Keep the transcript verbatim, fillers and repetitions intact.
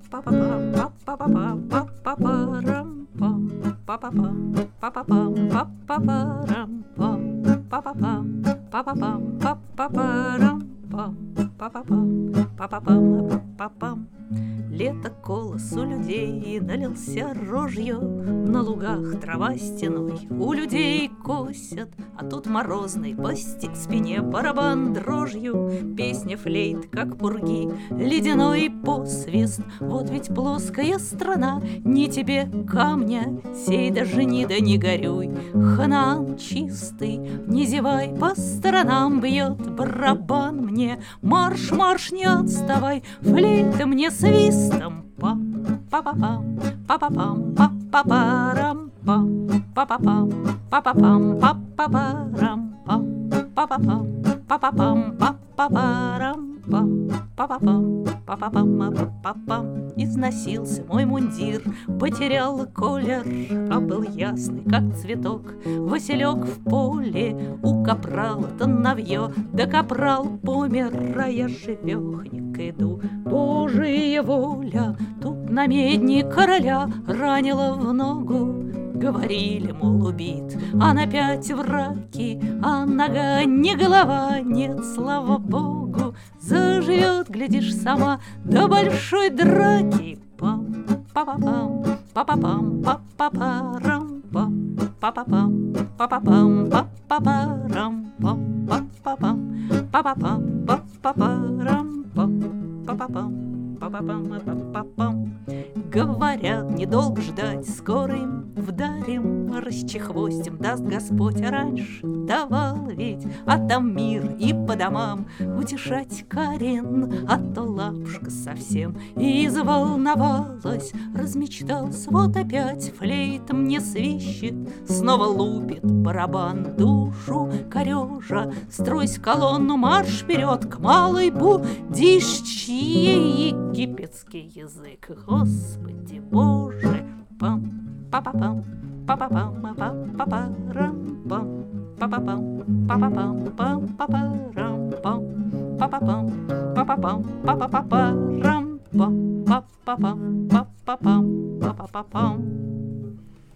Лето колос у людей налился рожью, на лугах трава стеной у людей косят, а тут морозный по сти- спине барабан дрожью, песня флейт, как пурги, ледяной посвист. Вот ведь плоская страна, не тебе камня, сей даже ни да не горюй, Ханаан чистый, не зевай, по сторонам бьет барабан мне. Марш, марш, не отставай, флейта мне свистом. Пам, па-па-пам, па-па-пам, па-па-парам, пам, па-па-пам, па-па-пам, па-па-парам, пам, па-па-пам, па-па-пам, па-па-парам, пам, па-па-пам, па-па-пам, па-па-пам. Износился мой мундир, потерял колер, а был ясный, как цветок, Василек в поле у капрала-то навье, да капрал помер, а я живехник иду. Божия воля, тут на медне короля ранила в ногу. Говорили, мол, убит, а на пять в раке, а нога не голова, нет, слава богу, заживет, глядишь, сама до большой драки. Пам, па-па-пам, па-па-пам, па-па-парам, пам, па-па-пам, па-па-пам, па-па-парам, пам, па-па-пам, па-па-пам, па-па-парам, пам, па-па-пам, па-па-пам, па-па-пам. Говорят, недолго ждать, скоро им вдарим, расчехвостим, даст Господь, а раньше давал ведь, а там мир и по домам утешать Карен, а то лапушка совсем и заволновалась, размечтался, вот опять флейта мне свищет, снова лупит барабан душу корежа. Стройся колонну, марш вперед к малой будищи, египетский язык, Господи Боже, пам, па-па-пам, па-па-пам, па-па-парам, пам, па-па-пам, па-па-пам, па-па-парам, пам, па-па-пам, па-па-пам, па-па-парам, пам, па-па-пам, па-па-пам, па-па-пам.